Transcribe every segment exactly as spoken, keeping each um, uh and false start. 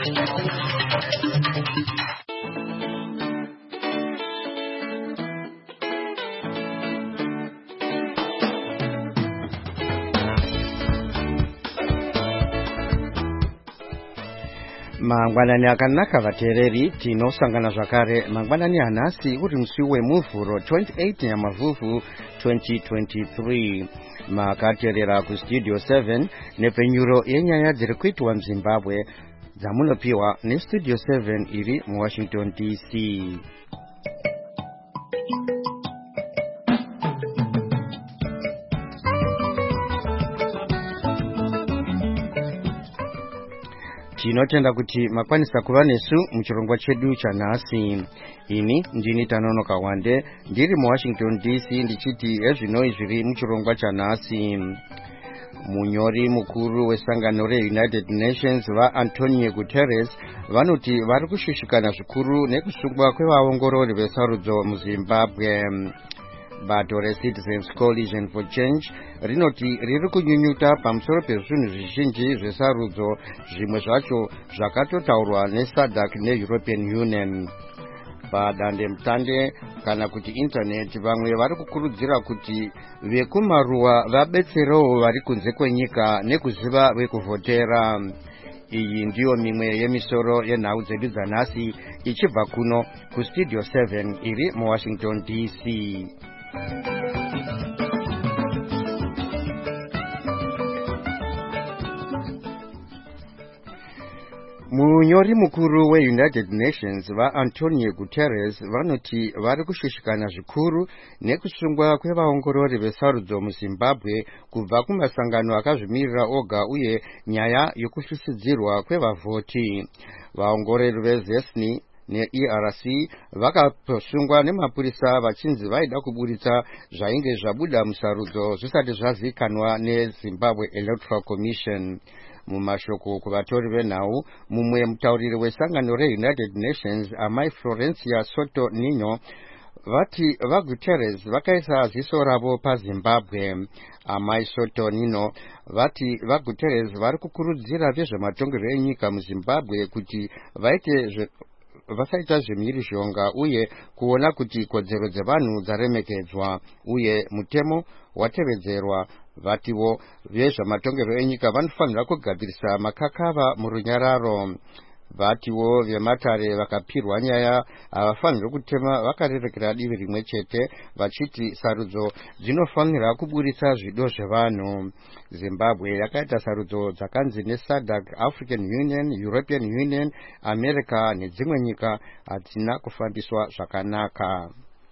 Mangwanani akanaka vateereri tinosangana zvakare mangwanani anhasi uri musi wemuvhuro twenty-eight Nyamavhuvhu twenty twenty-three. Makateerera kustudio seven nepfenyuro yenyaya dziri kuitwa muZimbabwe dzamunopiwa nestudio seven iri muWashington D C. Tinotenda kuti makwanisa kuva nesu muchirongwa chedu chanhasi. Ini ndini Tanonoka Wande ndiri muWashington D C ndichiti ezvinoi zviri muchirongwa chanhasi. Munyori mukuru wesangano reUnited Nations vaAntonio Guterres vanoti vari kushushikana zvikuru nekusungwa kwevaongorori vesarudzo muZimbabwe. Bato reCitizens Coalition for Change rinoti riri kunyunyuta pamusoro pezvinhu zvizhinji zvesarudzo, zvimwe zvacho zvakatotaurwa neSADC neEuropean Union. Padande mutande kana kuti internet vamwe vari kukurudzira kuti vekumaruwa vabetserewo vari kunze kwenyika nekuziva vekuvhotera. Iyi ndiyo mimwe yemisoro yenhau dzedu dzanhasi ichibva kuno kustudio seven iri muWashington D C. Munyori mukuru weUnited Nations vaAntonio Guterres vanoti vari kushushikana zvikuru nekusungwa kwevaongorori vesarudzo muZimbabwe kubva kumasangano akazvimirira oga uye nyaya yokushushidzirwa kwevavhoti. Vaongorori veZesni neE R C vakasungwa nemapurisa vachinzi vaida kuburitsa zvainge zvabuda musarudzo zvisati zvazikanwa neZimbabwe Electoral Commission. Mumashoko kuvatori venhau, mumwe mutauriri wesangano reUnited Nations amai Florencia Soto Nino vati vaGuterres vakaisa ziso ravo paZimbabwe. Amai Soto Nino vati vaGuterres vari kukurudzira vezvematongerwo enyika muZimbabwe kuti vaite zve vasaita zvemhirizhonga uye kuona kuti kodzero dzevanhu dzaremekedzwa uye mutemo watevedzerwa. Vatiwo vezvematongerwo enyika vanofanira kugadzirisa makakava murunyararo. Vatiwo vematare vakapirwa nyaya havafaniri kutema vakarerekera divi rimwe chete vachiti sarudzo dzinofanira kuburitsa zvido zvevanhu. Zimbabwe yakaita sarudzo dzakanzi neSADC, African Union, European Union, America nedzimwe nyika hadzina kufambiswa zvakanaka.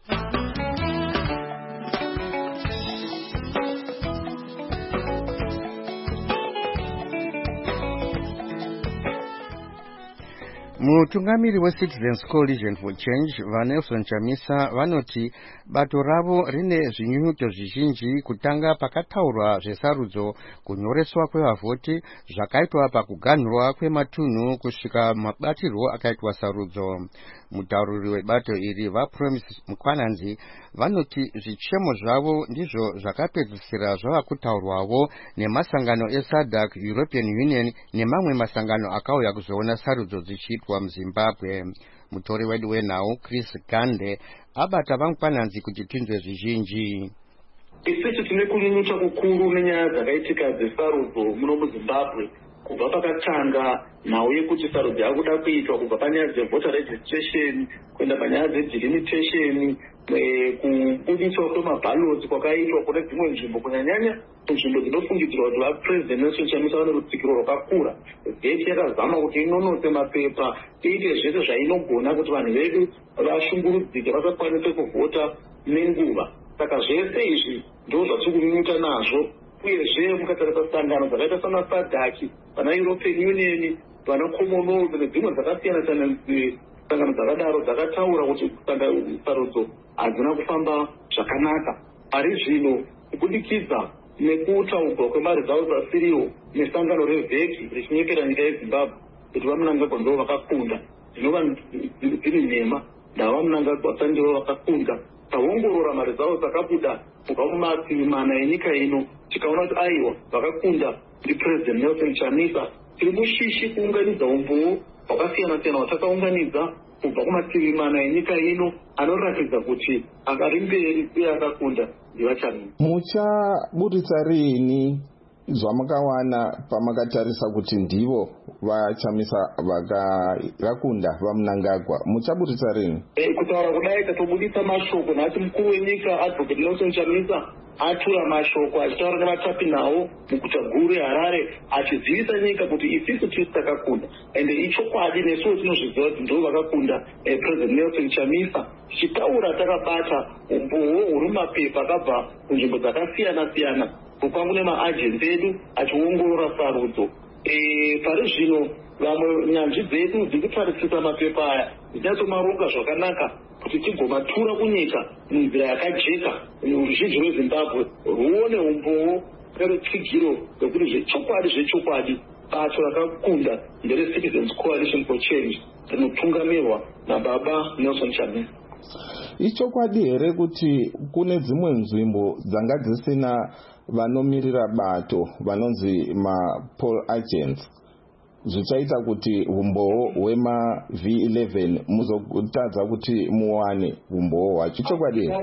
Mutungamiri weCitizens Coalition for Change vaNelson Chamisa vanoti bato ravo rine zvinyunyuto zvizhinji, kutanga pakataurwa zvesarudzo, kunyoreswa kwevavhoti, zvakaitwa pakuganhurwa kwematunhu kusvika mabatirwo akaitwa sarudzo. Mutauriri webato iri vaPromise Mukwananzi vanoti zvichemo zvavo ndizvo zvakapedzisira zvava kutaurwawo nemasangano eSADC, European Union nemamwe masangano akauya kuzoona sarudzo dzichiitwa muZimbabwe. Mutori wedu wenhau Chris Gande abata vaMukwananzi kuti tinzwe zvizhinji. Isu tine kunyunyuta kukuru nenyaya dzakaitika dzesarudzo muno muZimbabwe kubva pakatanga nhau yekuti sarudzo yakuda kuitwa kubva panyaya dzevoter registration kuenda panyaya dzedelimitation, kubudiswa kwemabhaloti kwakaitwa kune dzimwe nzvimbo, kunyanyanya nzvimbo dzinofungidzirwa kuti vaPresident Nelson Chamisa vane rutsikiro rwakakura. Vheti yakazama kuti inonotse mapepa, iite zvese zvainogona kuti vanhu vedu vashungurudzike vasakwanise kuvhota nenguva. Saka zvese izvi ndo zvatiri kunyunyuta nazvo. Uyezve mukatarisa sangano dzakaita sana SADC, vana European Union, vana Commonwealth nedzimwe dzakasiyana siyana, sangano dzakadaro dzakataura kuti sarudzo hadzina kufamba zvakanaka. Ari zvino kubudikidza nekutaurwa kwemaresults asiriwo nesangano reVheki richinyekera nyika yeZimbabwe kuti vaMnangagwa ndo vakakunda, dzinova dziri nhema, ndavaMnangagwa vasati ndivo vakakunda. Taongorora maresults akabuda kubva mumativi mana enyika ino, tikaona kuti aiwa vakakunda ndi President Nelson Chamisa. Tiri mushishi kuunganidza umbowo wakasiyana siyana watakaunganidza kubva kumativi mana enyika ino anoratidza kuti akari mberi uye akakunda ndivachamisa. Muchaburitsa rini zvamakawana pamakatarisa kuti ndivo vachamisa vakakunda vaMnangagwa? Muchaburitsa rini? E, kutaura kudai tatobudisa mashoko nhati mukuru wenyika Advocate Nelson Chamisa atura mashoko achitaura nevatapi nawo muguta guru reHarare achizivisa nyika kuti isisu tisi takakunda ende ichokwadi nesuwo tinozviziva kuti ndo vakakunda eh, President Nelson Chamisa tichitaura takabata umboo huri mumapepa akabva kunzvimbo dzakasiyana siyana kukwangu nemaagenzi edu achiongorora sarudzo. E, pari zvino vamwe nyanzvi dzedu dziri kutarisisa mapepa aya dzinyatsomaronga zvakanaka kuti tigomatura kunyika munzira yakajeka ruzhinji rweZimbabwe ruone umboo nerutsigiro rwekuti zvechokwadi zvechokwadi bato rakakunda ndereCitizens Coalition for Change rinotungamirwa nababa Nelson Chamisa. Ichokwadi here kuti kune dzimwe nzvimbo dzanga dzisina vanomirira bato vanonzi ma-poll agents zvichaita kuti umboo hwema V eleven muzotadza kuti muwane umboo hwacho? Ichokwadi here?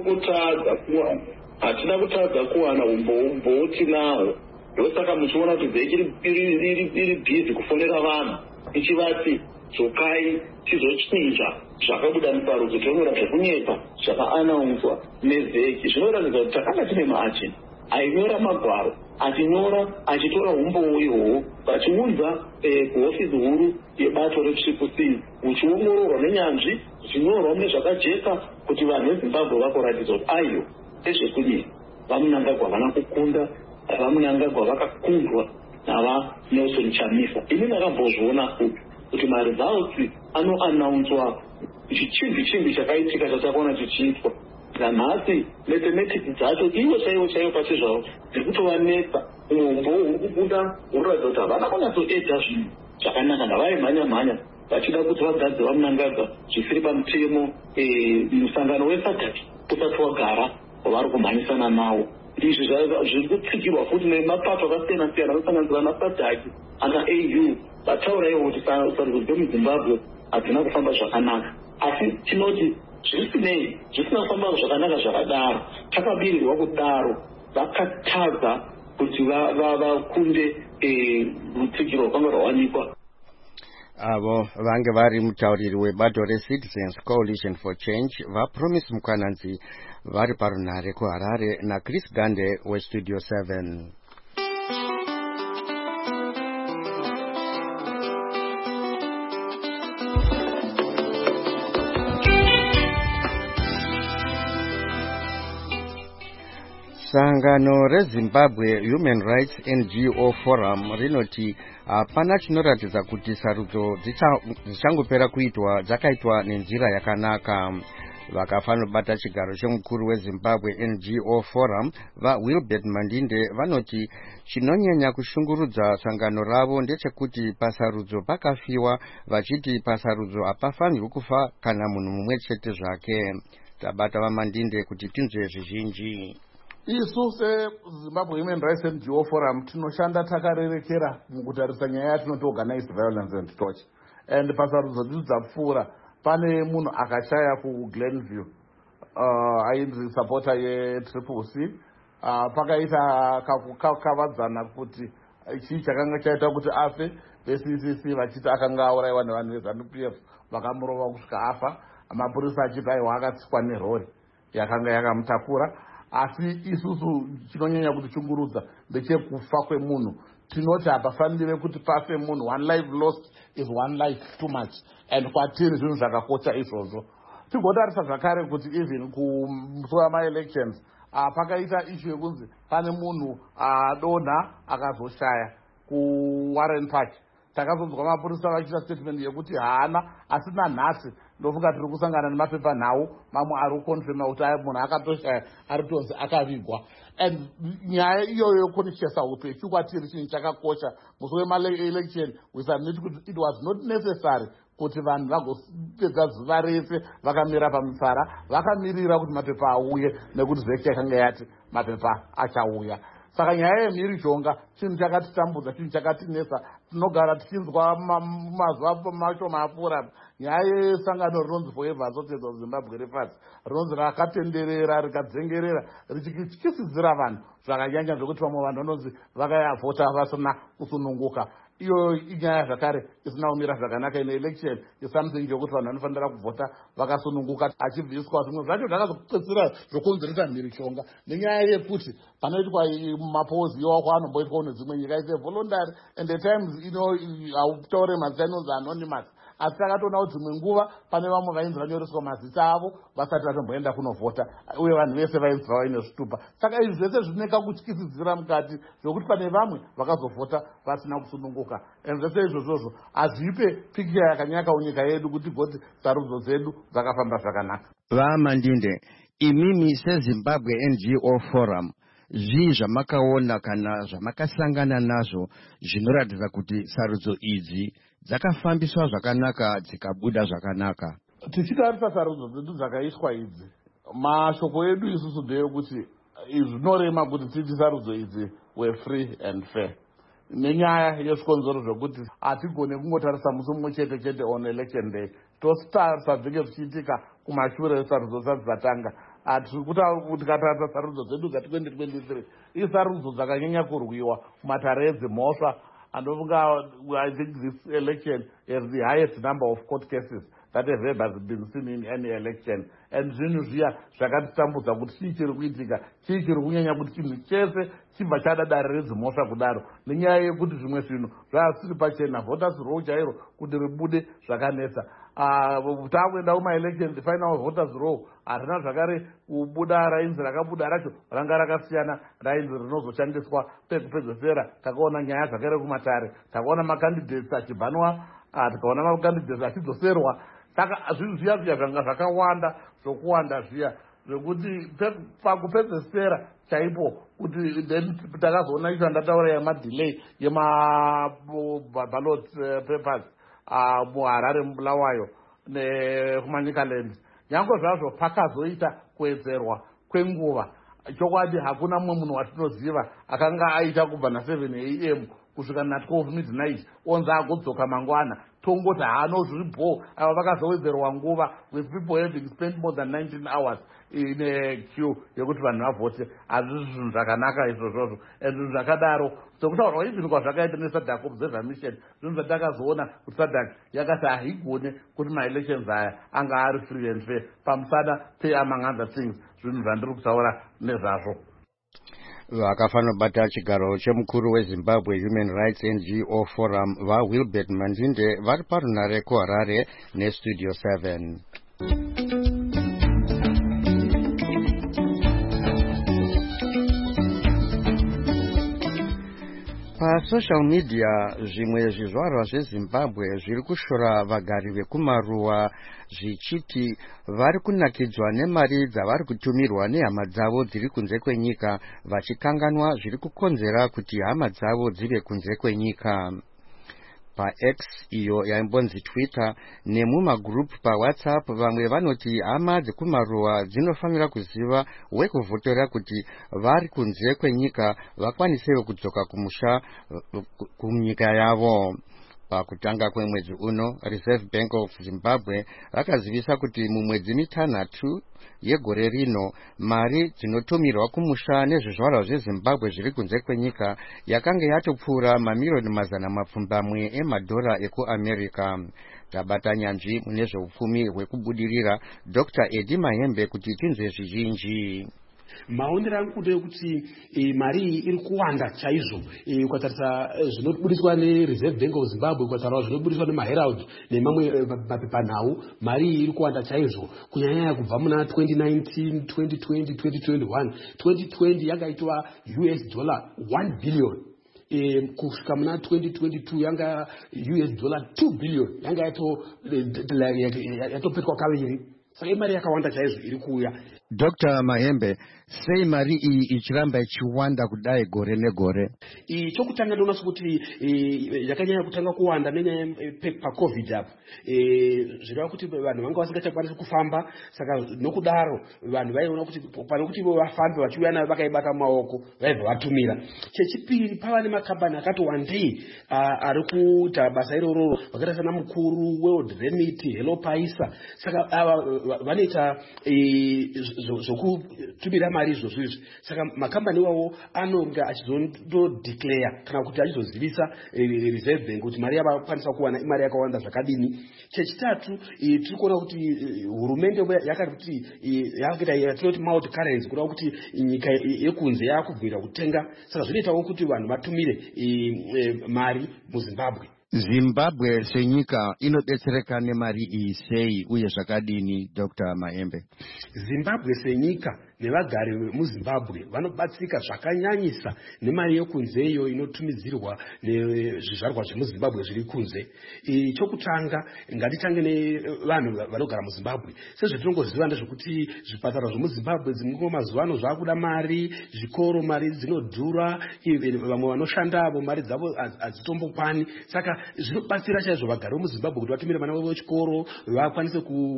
Hatina kutadza kuwana umboo, umboo tinawo. Ndosaka muchiona kuti vheki iri bhizi kufonera vanhu ichivati dzokai tizochinja zvakabuda musarudzo tomuda zvekunyepa zvakaanaunzwa nevheki. Zvinoratidza kuti takanga tine maagent ainyora magwaro achinyora achitora umboo ihwohwo vachiudza kuhofisi huru yebato retriple C uchiongororwa nenyanzvi zvichinyorwa mune zvakajeka kuti vanhu veZimbabwe vakoratidza kuti aiyo ezvekudii vaMnangagwa vana kukunda vaMnangagwa vakakundwa nava Nelson Chamisa. Ini ndakambozviona futi kuti maresults anoanaunzwa chichimbi chimbi chakaitika chatakaona chichiitwa nanhasi mathematics dzacho iwo chaiwo chaiwo pasi zvavo dziri kutovanetsa. Umboo huri kubuda hunoratidza kuti havana kunyatsoedza zvinhu zvakanaka ndavaimhanya mhanya vachida kuti vagadze vaMnangagwa zvisiri pamutemo musangano weSADC usati wagara wavari kumhanyisana nawo. Izvi zviri kutsigirwa futi nemapato akasiyana siyana anosanganisira naSADC ana A U vataura ivo kuti sarudzo dzemuZimbabwe hadzina kufamba zvakanaka, asi tinoti zvisinei zvisina kufamba zvakanaka zvakadaro takabirirwa kudaro vakatadza kuti vakunde rutsigiro rwakanga rwawanikwa. Avo vange vari mutauriri webato reCitizens Coalition for Change vaPromise Mukwananzi vari parunhare kuHarare naChris Gande weStudio seven. Sangano reZimbabwe Human Rights N G O Forum rinoti hapana chinoratidza kuti sarudzo dzichangopera kuitwa dzakaitwa nenzira yakanaka. Vakafanobata chigaro chomukuru weZimbabwe N G O Forum vaWilbert Mandinde vanoti chinonyanya kushungurudza sangano ravo ndechekuti pasarudzo pakafiwa, vachiti pasarudzo hapafanirwi kufa kana munhu mumwe chete zvake. Tabata vaMandinde kuti tinzwe zvizhinji. Isu seZimbabwe Human Rights N G O Forum tinoshanda takarerekera mukutarisa nyaya yatinoti organized violence and torture, and pasarudzo dzidzo dzapfuura pane munhu akashaya kuGlenview uh, ainzi supporter yeTriple C uh, pakaita kakukavadzana kuti chii chakanga chaita kuti afe. veC C C vachiti akanga auraiwa nevanhu veZANU P F vakamurova kusvika afa, mapurisa achiti aiwa akatsikwa nerori yakanga yakamutakura. Asi isusu chinonyanya kutichungurudza ndechekufa kwemunhu. Tinoti hapafanire kuti pafe munhu. One life lost is one life too much, and kwatiri zvinhu zvakakosha izvozvo. Tigotarisa zvakare kuti even kumusora ma-elections uh, pakaita issue yekunzi pane munhu adonha uh, akazoshaya kuWarren Park. Takazonzwa mapurisa vachiita statement yekuti haana, asina nhasi ndofunga tiri kusangana nemapepa nhau mamwe ari kukonfirma kuti munhu akatoshaya ari tonzi akavigwa. And nyaya iyoyo yokonechesa upenyu kwatiri chinhu chakakosha. Musi wema-election we submit kuti it was not necessary kuti vanhu vagopedza zuva rese vakamira pamisara vakamirira kuti mapepa auye nekuti vheki yakanga yati mapepa achauya. Saka nyaya yemhirizhonga chinhu chakatitambudza, chinhu chakatinesa tinogara tichinzwa mazuva macho mapfuura nyaya yesangano rinonzi Forever Association of Zimbabwe Refugees rinonzi rakatenderera rikadzengerera richikisidzira vanhu zvakanyanya zvokuti vamwe vanhu vanonzi vakayavhota vasina kusununguka. Iyo inyaya zvakare isina kumira zvakanaka. Ine election yesamthing yokuti vanhu vanofanira kuvhota vakasununguka achibviswa. Zvimwe zvacho zvakazopedzisira zvokonzeresa mhirishonga nenyaya yekuti panoitwa mapouzi iwawo kwaanomboitwa nedzimwe nyika ise voluntary and at times ino hautaure mazita anonzi anonymous. Asi takatoona kuti dzimwe nguva pane vamwe vainzi vanyoreswa mazita avo vasati vatomboenda kunovhota uye vanhu vese vainzi vaine zvitupa. Saka izvi zvese zvineka kutyisidzira mukati zvokuti pane vamwe vakazovhota vasina kusununguka. And zvese izvozvozvo hazvipe pikicha yakanyaka munyika yedu kuti goti sarudzo dzedu dzakafamba zvakanaka. Vaamandinde, imimi seZimbabwe N G O Forum zvii zvamakaona kana zvamakasangana nazvo zvinoratidza kuti sarudzo idzi dzakafambiswa zvakanaka dzikabuda zvakanaka? Tichitarisa sarudzo dzedu dzakaiswa idzi, mashoko edu isusu ndeyekuti zvinorema kuti titi sarudzo idzi were free and fair. Nenyaya yezvikonzero zvokuti hatigone kungotarisa musi mumwe chete chete on election day. Tositarisa zvinenge zvichiitika kumashure sarudzo dzisati dzatanga. Tikatarisa sarudzo dzedu dza-twenty twenty-three isarudzo dzakanyanya kurwiwa kumatare edzimhosva. And I think this election has the highest number of court cases that have ever been seen in any election. And zvinhu zviya zvakatitambudza kuti chii chiri kuitika, chii chiri kunyanya kuti chinhu chese chibva chada dare redzimhosva kudaro. Nenyaya yekuti zvimwe zvinhu zvasiri pachena, voters row chairo kuti ribude zvakanetsa. Takuenda kuma-election, the final voters row harina zvakare kubuda rainzi rakabuda racho ranga rakasiyana rainzi rinozoshandiswa pekupedzesera. Takaona nyaya zvakare kumatare, takaona makandidates achibhanwa, tikaona makandidates achidzoserwa. Saka zvinhu zviya zviya zvanga zvakawanda zvokuwanda zviya zvokuti pakupedzesera chaipo kuti then takazoona icho andataura yemadelay yemaballot papers muHarare muBulawayo nekumanyikaland. Nyange zvazvo pakazoita kuwedzerwa kwenguva, chokwadi hakuna mumwe munhu watinoziva akanga aita kubva na-seven a m kusvika na-twelve midnight onzi agodzoka mangwana. Tongoti hano zviripo ava vakazowedzerwa nguva with people having spent more than nineteen hours in a queue yekuti vanhu vavhote. Hazvisi zvinhu zvakanaka izvozvozvo. And zvinhu zvakadaro sokutaurwa even kwazvakaita neSADC Observer Mission, zvinhu zvatakazoona kuti SADC yakati haigone kuti ma-elections aya anga ari free and fair pamusana pe-among other things zvinhu zvandiri kutaura nezvazvo. Vakafanira bata chigaro chemukuru weZimbabwe Human Rights N G O Forum vaWilbert Mandinde vari parunare kuHarare neStudio seven. Pasocial media zvimwe zvizvarwa zveZimbabwe zviri kushora vagari vekumaruwa zvichiti vari kunakidzwa nemari dzavari kutumirwa nehama dzavo dziri kunze kwenyika, vachikanganwa zviri kukonzera kuti hama dzavo dzive kunze kwenyika. PaX iyo yaimbonzi Twitter nemumagroup paWhatsApp vamwe vanoti hama dzekumaruwa dzinofanira kuziva wekuvhotora kuti vari kunze kwenyika vakwanisewo kudzoka kumusha kunyika yavo. Pakutanga kwemwedzi uno, Reserve Bank of Zimbabwe rakazivisa kuti mumwedzi mitanhatu yegore rino mari dzinotumirwa kumusha nezvizvarwa zveZimbabwe zviri kunze kwenyika yakanga yatopfuura mamiliyoni mazana mapfumbamwe emadhora ekuAmerica. Tabata nyanzvi mune zveupfumi hwekubudirira Doctor Eddie Mahembe kuti tinzwe zvizhinji. Maonero angu ndekuti e, mari iri kuwanda chaizvo. E, ukatarisa zvinobudiswa neReserve Bank of Zimbabwe, ukatarisa zvinobudiswa neMaherald nemamwe mapepanhau, mari iri kuwanda chaizvo. Kunyanya kubva muna twenty nineteen, twenty twenty, twenty twenty-one, twenty twenty yakaitwa U S dollar one billion. E, kusvika muna twenty twenty-two yanga U S dollar two billion. Yanga yato yatopetwa kaviri. Saka imari yakawanda chaizvo iri kuuya. Doctor Mahembe, sei mari iyi ichiramba ichiwanda kudai gore negore? Chokutanga ndonaso kuti yakanyanya kutanga kuwanda nenyaya paCovid apo. Zvireva kuti vanhu vanga vasingachakwanisi kufamba, saka nokudaro vanhu vaiona kuti pano kuti vafambe vachiuya nayo vakaibata mumaoko vaibva vatumira. Chechipiri pava nemakambani akati wandei ari kuita basa iroro vakaita sana mukuru World Remit, Hello Paisa. Saka ava vanoita zvokutumira mari izvozvo izvi. Saka makambani iwawo anonga achizondodeclare kana kuti achizozivisa Reserve Bank kuti mari yavakwanisa kuwana imari yakawanda zvakadini. Chechitatu tiri kuona kuti hurumende yakati kuti yakuita yatinoti multi currency kureva kuti nyika yekunze yakubvira kutenga. Saka zvinoitawo kuti vanhu vatumire mari muZimbabwe. Zimbabwe senyika inodetsereka nemari iyi sei uye zvakadini, Doctor Mahembe? Zimbabwe senyika nevagari muZimbabwe vanobatsika zvakanyanyisa nemari yekunzeyo inotumidzirwa nezvizvarwa zvemuZimbabwe zviri kunze. Chokutanga ngatitange nevanhu vanogara muZimbabwe. Sezvatinongoziva ndezvekuti zvipatara zvemuZimbabwe dzimwe mazuva ano zvakuda mari, zvikoro mari dzinodhura, vamwe vanoshandavo mari dzavo hadzitombokwane. Saka zvinobatsira chaizvo vagari muZimbabwe kuti vatumire vana vavo vechikoro, vakwanise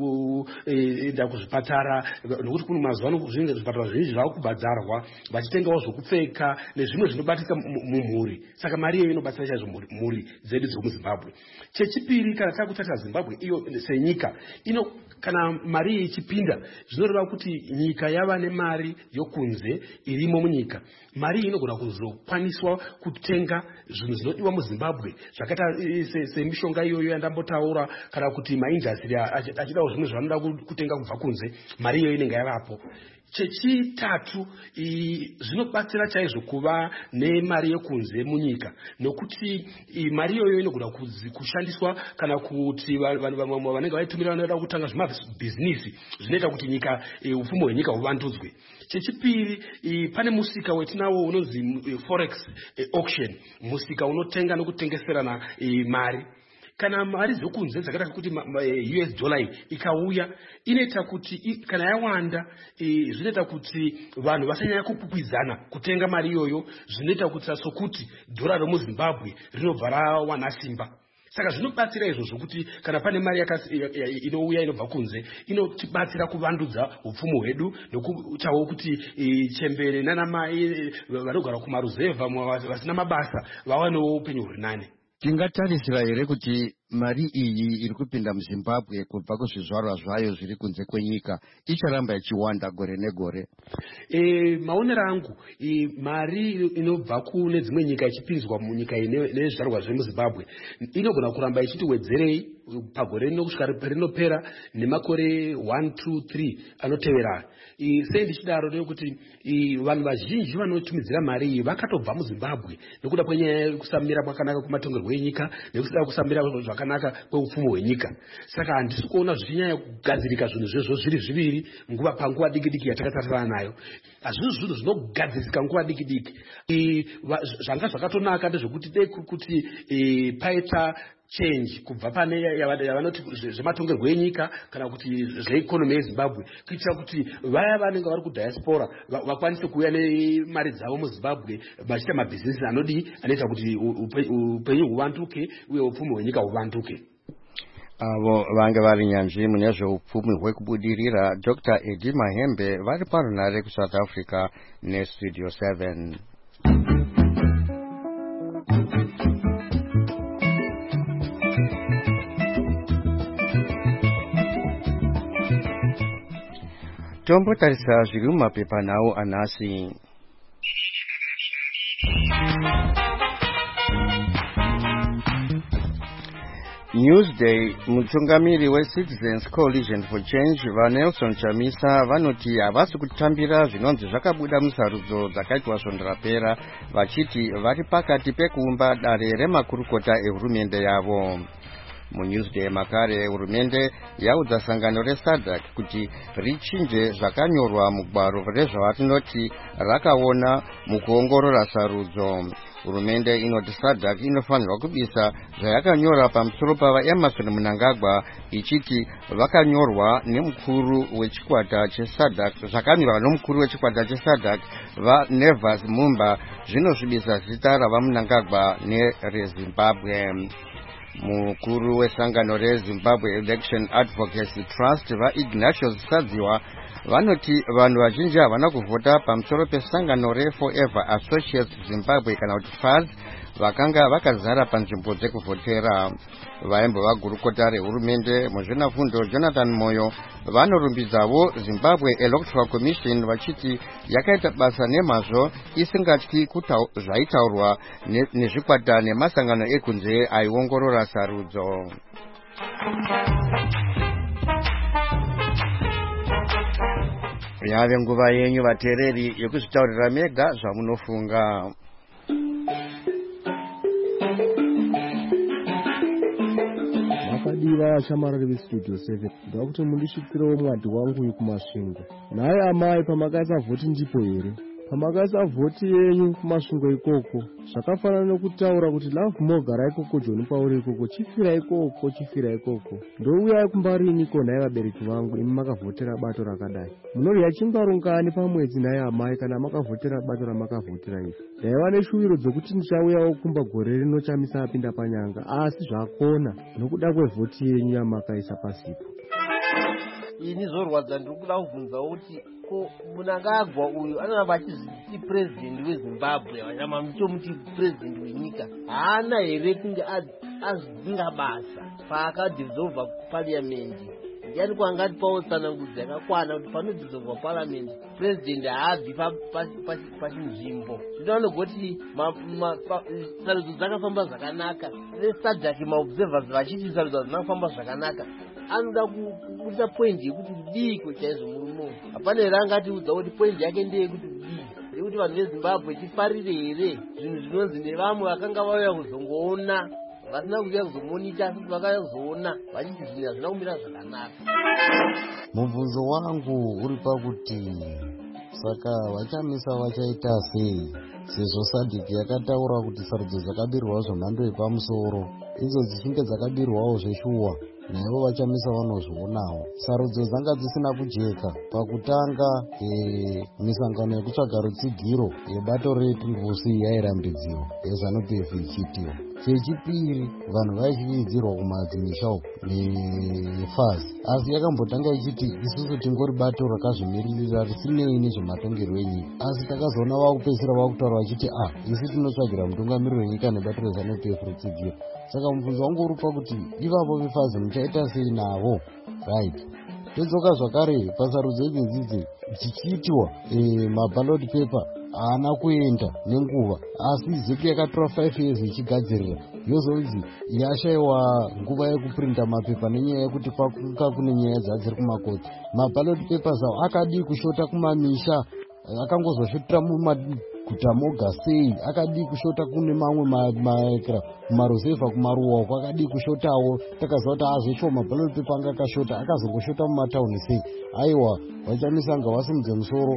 kuenda kuzvipatara, nokuti kuno mazuva ano zvipatara zvizhinji zvakubhadharwa vachitengawo zvokupfeka nezvimwe zvinobatika mumhuri. Saka mari iyo inobatsira chaizvo mhuri dzedu dzemuZimbabwe. Chechipiri, kana takutarisa Zimbabwe iyo senyika ino, kana mari iyi ichipinda zvinoreva kuti nyika yava nemari yokunze irimo munyika. Mari iyi inogona kuzokwaniswa kutenga zvinhu zvinodiwa muZimbabwe zvakaita semishonga iyoyo yandambotaura, kana kuti maindastry achidawo zvimwe zvanoda kutenga kubva kunze, mari iyoyo inenge yavapo. Chechitatu, zvinobatsira chaizvo kuva nemari yekunze munyika, nokuti mari iyoyo inogona kushandiswa kana kuti vanhu vanenge vaitumira vanoda kutanga zvimabhizinisi zvinoita kuti nyika upfumi hwenyika huvandudzwe. Chechipiri, pane musika wetinawo unonzi forex auction, musika unotenga nokutengeserana mari. Kana mari dzokunze dzakaita kuti U S dollar ikauya inoita kuti kana yawanda zvinoita kuti vanhu vasanyanya kukwikwidzana kutenga mari iyoyo, zvinoita kuti sokuti dollar remuZimbabwe rinobva rawana simba. Saka zvinobatsira izvozvo kuti kana pane mari inouya inobva kunze inotibatsira kuvandudza upfumi hwedu, nokuitawo kuti chembere nanamai vanogara kumaruzevha vasina mabasa vawanewo upenyu huri nane. Tingatarisira here kuti mari iyi iri kupinda muZimbabwe kubva kuzvizvarwa zvayo zviri kunze kwenyika icharamba ichiwanda gore negore? E, maonero angu e, mari inobva kune dzimwe nyika ichipinzwa munyika nezvizvarwa zvemuZimbabwe inogona kuramba ichiti wedzerei pagore rino kusvika rinopera nemakore one two three anotevera. Sei ndichidaro ndeyekuti vanhu vazhinji vanotumidzira mari iyi vakatobva muZimbabwe nekuda kwenyaya yekusamira kwakanaka kumatongerwo enyika nekusida kusamira zvakanaka kweupfumi hwenyika. Saka handisi kuona zvichinyanya kugadzirika zvinhu zvezvo zviri zviviri nguva panguva diki diki yatakatarisana nayo. Hazvisi zvinhu zvinogadzirika nguva diki diki. Zvanga zvakatonaka ndezvekuti dei kuti paita change kubva pane yavanoti zvematongerwo enyika kana kuti zveikonomi yeZimbabwe, kuitira kuti vaya vanenge vari kudiaspora vakwanise kuuya nemari dzavo muZimbabwe vachiita mabhizinesi anodi anoita kuti upenyu huvanduke uye upfumi hwenyika huvanduke. Avo vange vari nyanzvi mune zveupfumi hwekubudirira Doctor Eddie Mahembe vari parunare kuSouth Africa neStudio seven. Tombotarisa zviri mumapepa nawo anhasi. Newsday, mutungamiri weCitizens Coalition for Change vaNelson Chamisa vanoti havasi kutambira zvinonzi zvakabuda musarudzo dzakaitwa svondo rapera, vachiti vari pakati pekuumba dare remakurukota ehurumende yavo. MuNewsday makare hurumende yaudza sangano reSADC kuti richinje zvakanyorwa mugwaro rezvatinoti rakaona mukuongorora sarudzo. hurumende inoti sadc inofanirwa kubisa zvayakanyora pamusoro pavaemerson Mnangagwa ichiti vakanyorwa nemukuru wechikwata chesadc zvakanyorwa nomukuru wechikwata chesadc vaNevas Mumba zvinosvibisa zita ravaMnangagwa nereZimbabwe. Mukuru wesangano reZimbabwe Election Advocacy Trust vaIgnatius Sadziwa vanoti vanhu vazhinji havana kuvhota pamusoro pesangano reForever Associates Zimbabwe kana kuti F A Z vakanga vakazara panzvimbo dzekuvhotera. Vaimbova gurukota rehurumende muzvinafundo Jonathan Moyo vanorumbidzawo Zimbabwe Electoral Commission vachiti yakaita basa nemazvo isingatyi zvaitaurwa nezvikwata nemasangano ekunze aiongorora sarudzo. Yave nguva yenyu vateereri yekuzvitaurira mega zvamunofunga. Makadira shamarari vestudio seven ndoda kuti mundisvikirewo mwadi wangu uyu kumasvingo. Naye amai pamakasavhoti ndipo here? Pamakasavhoti yenyu kumasvingo ikoko zvakafanana nokutaura kuti love mogara ikoko John Paul ikoko chifira ikoko chifira ikoko. Ndouyai kumbarini ko nhaye vabereki vangu imi makavhotera bato rakadai. Munorya chingwa ngani pamwedzi naye amai kana makavhotera bato ramakavhotera iri? Ndaiva neshuviro dzokuti ndichauyawo kumba gore rino chamisa apinda panyanga asi zvakona nokuda kwevhoti yenyu yamakaisa pasipo. Ini zorwadza ndiri kuda kubvunzawo kuti ko Mnangagwa uyu anoramba achiziti president weZimbabwe vanyama mutomuti president wenyika haana here kunge azvinga basa paakadhizova parliament? Ndiani kwangati pawo tsanangudzi yakakwana kuti panodhizova parliament president haabvi pachinzvimbo? Zvinoda kuti sarudzo dzakafamba zvakanaka vesadc maobservers vachiti sarudzo hadzina kufamba zvakanaka. Anoda kuita point yekuti diko chaizvo murumo. Hapana here angatiudza kuti point yake ndeyekuti dii yekuti vanhu veZimbabwe tifarire here zvinhu zvinonzi nevamwe vakanga vauya kuzongoona vasina kuuya kuzomonita asi vakauya kuzoona vachiti zvinhu hazvina kumira zvakanaka. Mubvunzo wangu uri pakuti saka vachamisa vachaita sei sezvo sadc yakataura kuti sarudzo dzakabirwawo zvemhando yepamusoro idzo dzichinge dzakabirwawo zveshuwa naivo vachamisa vanozvionawo. Sarudzo dzanga dzisina kujeka. Pakutanga e, misangano yekutsvaga rutsigiro yebato rePinduzi yairambidziwa yeZANU-P F ichiitiwa. Chechipiri vanhu vaichividzirwa kumadzimisha neF A Z asi yakambotanga ichiti isusu tingori bato rakazvimiririra risinei nezvematongerwo enyika asi takazoona vakupedzisira vakutaura vachiti ah isi tinotsvagira mutungamiriri wenyika nebato reZANU-P F rutsigiro. Saka mubvunzo wangu uri pakuti ivapo veF A Z muchaita sei navo? Right. Todzoka zvakare pasarudzo idzidzi dzichiitwa e, maballot paper haana kuenda nenguva asi zeki yakatora five years ichigadzirira yozonzi yashaiwa nguva yekuprinta mapepa nenyaya yekuti kwakuka kune nyaya dzadziri kumakoti. Maballot papers awo akadii kushota kumamisha akangozosvotera mumaguta moga sei, akadii kushota kune mamwe maekera kumaruzevha kumaruwa uko akadii kushotawo. Takaziva kuti azvecho maballot paper anga akashota akazongoshota mumatauni sei. Aiwa vachamisanga vasimudze musoro.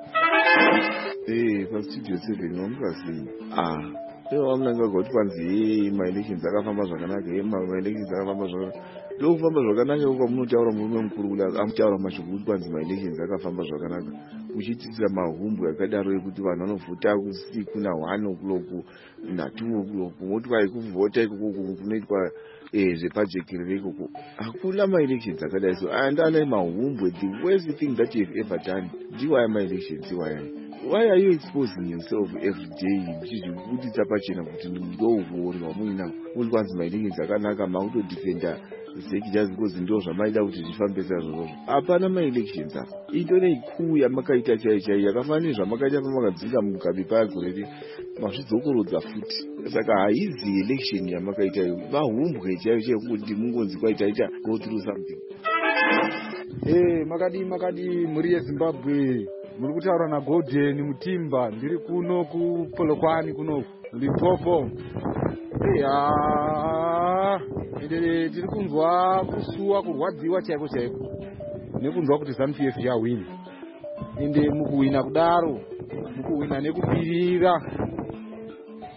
Eh, pastudio seven nomukazii ah iwo Mnangagwa kuti kwanzi maelections akafamba zvakanaka ye maelections akafamba zvakanaka ndokufamba zvakanaka uko munotaura murume mukuru kula amutaura mashoko kuti kwanzi maelections akafamba zvakanaka muchititsira mahumbu akadaro ekuti vanhu vanovhota usiku na1 o'clock na2 o'clock moti kwai kuvhota ikoko kunoitwa eh zvepajekiriro ikoko hakuna maelections akadai so andana mahumbu. The worst thing that you've ever done ndiwaya maelections iwaya. Why are you exposing yourself every day? Uchizvibuditsa pachena kuti ndouori wamuina uri kwanzi maelections akanaka makutodefenda zeki just because ndo zvamaida kuti zvifambe sazvo. Hapana maelections apa. Itori ikuu yamakaita chaiyo chaiyo yakafanana nezvamakaita pamakadzinga mugabe pagoreri mazvidzokorodza futi. Saka haizi election yamakaita iyo vahumbwe chaiyo chaiyo kuti mungonzi kwaitaita go through something. Eh, makadi makadi muri yeZimbabwe muri kutaura naGolden Mutimba ndiri kuno kuPolokwane kuno Limpopo. Eh ah ndiri tiri kunzwa kusuwa kurwadziwa chaiko chaiko nekunzwa kuti ZANU-P F yawina ende mukuwina kudaro mukuwina nekupirira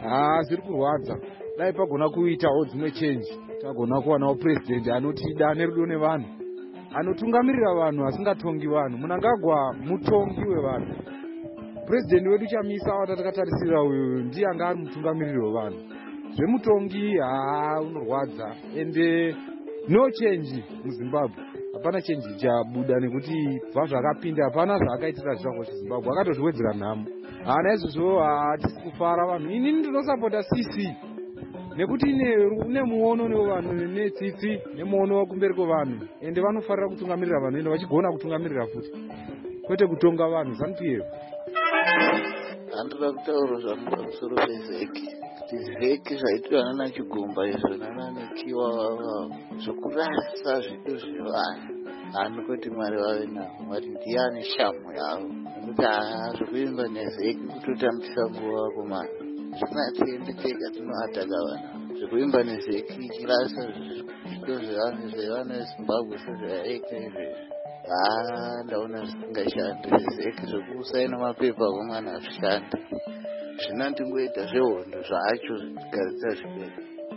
ha zviri kurwadza. Dai pagona kuitawo dzimwe change, tagona kuwanawo president anotida ane rudo nevanhu, anotungamirira vanhu asingatongi vanhu. Mnangagwa mutongi wevanhu. President wedu Chamisa watatakatarisa uyu ndiye anga ari mutungamiriri wevanhu. Zvemutongi ha unorwadza ende no change muZimbabwe. Hapana change chabuda nekuti bva zvakapinda hapana zvaakaitira zvangu Zimbabwe. Akatozviwedzera nhamo. Hana izvozvo hatisi kufara vanhu. Ini ndinosapota C C nekuti ine muono nevanhu netsitsi nemuono kumberi kwevanhu ende vanofarira kutungamirira vanhu ende vachigona kutungamirira futi kwete kutonga vanhu. ZANU-PF handira kutaura zvangu pamusoro pezeki kuti zeki zvaitwa nana Chigumba izvo nana Nikiwa vava zvokurasa zvido zvevanhu hano kuti Mwari vave navo. Mwari ndiani shamu yavo nekuti haa zvokuimba nezeki kutotambisa nguva wako mani zvisina tiendeteka tinoataka vanhu. Zvekuimba nezeki ichirasa zvido zvevanhu zvevana veZimbabwe sezvayaita izvezvi haa ndaona zvisingashandi. Zeki zvekusaina mapepa kwamwana hazvishandi. Zvina ndingoita zvehondo zvacho zvikaritsa zvipera.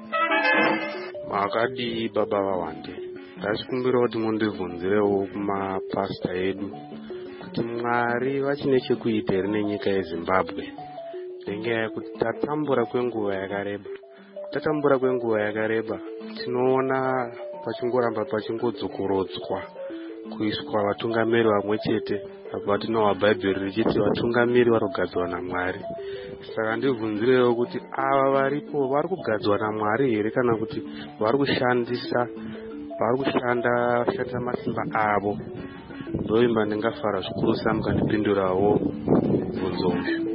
Makadi baba vawande ndachikumbira kuti mundibvunzirewo kumapasta edu kuti Mwari vachine chekuita here nenyika yeZimbabwe ngenyaya yekuti tatambura kwenguva yakareba. Tatambura kwenguva yakareba tinoona pachingoramba pachingodzokorodzwa kuiswa vatungamiri vamwe chete apa tinowa Bhaibheri richiti vatungamiri varikugadzwa naMwari. Saka ndibvunzirewo kuti ava varipo vari kugadzwa naMwari here kana kuti vari kushandisa vari kushanda shandisa masimba avo. Ndoimba ndingafara zvikuru sa mukandipindurawo bvunzo.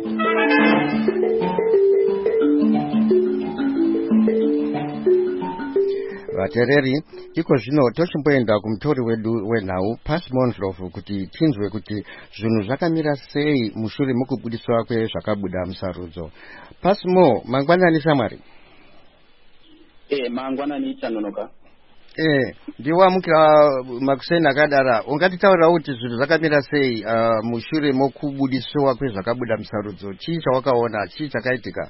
Vatereri, iko zvino tochimboenda kumutori wedu wenhau Pasi Mondlovu kuti tinzwe kuti zvinhu zvakamira sei mushure mokubudiswa kwezvakabuda musarudzo. Pasi Mo, mangwanani Shamwari? Eh, mangwanani Chanonoka. Eh, ndiwamukira makuseni akadara. Ungatitaurira kuti zvinhu zvakamira sei uh, mushure mokubudiswa kwezvakabuda musarudzo. Chii chawakaona? Chii chakaitika?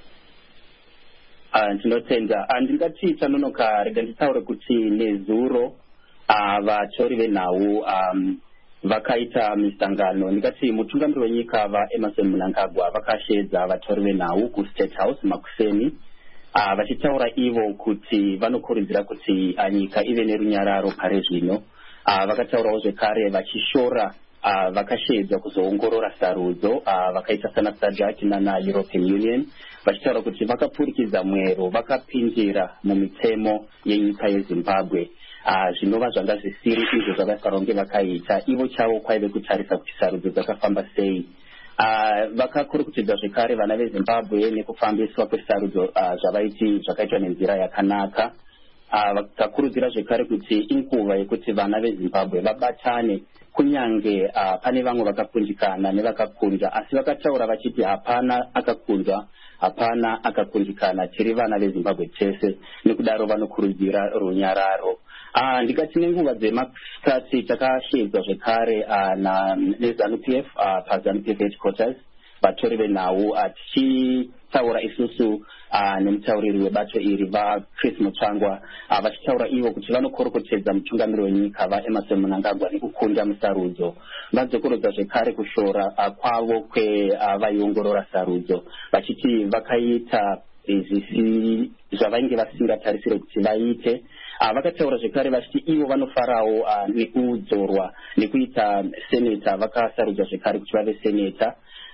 Ndinotenda ndingati Chanonoka rega nditaure kuti nezuro vatori venhau vakaita misangano. Ndingati mutungamiri wenyika vaEmmerson Mnangagwa vakashedza vatori venhau kuState House makuseni vachitaura ivo kuti vanokurudzira kuti nyika ive nerunyararo pare zvino. Vakataurawo zvekare vachishora vakashedza kuzoongorora sarudzo vakaita sana SADC nana European Union vachitaura kuti vakapurikidza mwero vakapindira mumitemo yenyika yeZimbabwe zvinova zvanga zvisiri izvo zvavafanira kunge vakaita ivo chavo kwaive kutarisa kuti sarudzo dzakafamba sei. Vakakurukutidza zvekare vana veZimbabwe nekufambiswa kwesarudzo zvavaiti zvakaitwa nenzira yakanaka. Vakakurudzira zvekare kuti inguva yekuti vana veZimbabwe vabatane kunyange pane vamwe vakakundikana nevakakunda asi vakataura vachiti hapana akakundwa hapana akakundikana tiri vana veZimbabwe tese nekudaro vanokurudzira runyararo. Ndikati nenguva dzemasitati takashedzwa zvekare neZANU-P F paZANU-P F headquarters vatori venhau tichitaura isusu nemutauriri webato iri vaChris Mutsvangwa vachitaura ivo kuti vanokorokotedza mutungamiri wenyika vaEmmerson Mnangagwa nekukunda musarudzo. Vadzokorodza zvekare kushora kwavo kwevaiongorora sarudzo vachiti vakaita izvi zvavainge vasingatarisire kuti vaite. Vakataura zvekare vachiti ivo vanofarawo nekudzorwa nekuita seneta vakasarudza zvekare kuti vave seneta.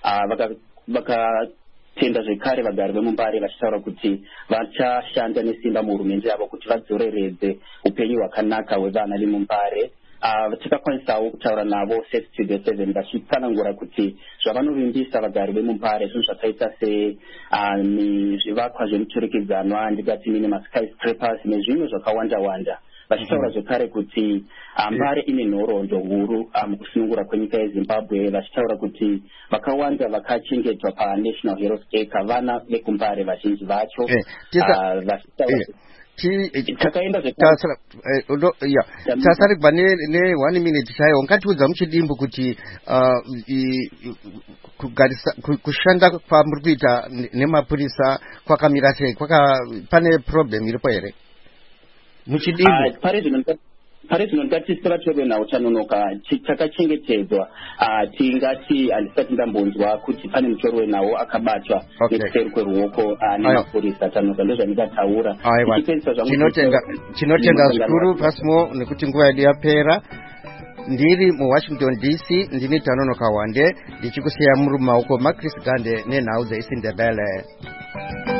Vakatenda zvekare vagari vemuMbare vachitaura kuti vachashanda nesimba muhurumende yavo kuti vadzoreredze upenyu hwakanaka hwevana vemuMbare. Tikakwanisawo kutaura navo set to the seven vachitsanangura kuti zvavanovimbisa vagari vemuMbare zvinhu zvakaita sezvivakwa zvemuturikidzanwa ndingati mine maskyscrapers nezvimwe zvakawanda wanda. Vachitaura zvekare kuti Mbare ine nhoroondo huru mukusunungura kwenyika yeZimbabwe vachitaura kuti vakawanda vakachengetwa paNational Health Acre vana vekuMbare vazhinji vacho. takaenda tasari kubva ne one minute chaiwo. Ngatiudza muchidimbu kuti kushanda kwamuri kuita nemapurisa kwakamira sei, pane problem iripo here muchidimbu? pari zvino ngatisi vatorwe nawo chanonoka takachengetedzwa. tingati handisati ndambonzwa kuti pane mutorwe nawo akabatwa nekuseri kweruoko nemapurisa chanonoka ndozvandingataura. Tinotenda zvikuru pasimo nekuti nguva yedu yapera. Ndiri muWashington D C ndini Tanonoka Wande ndichikusiya muri mumaoko maChris Gande nenhau dzeIsindebele.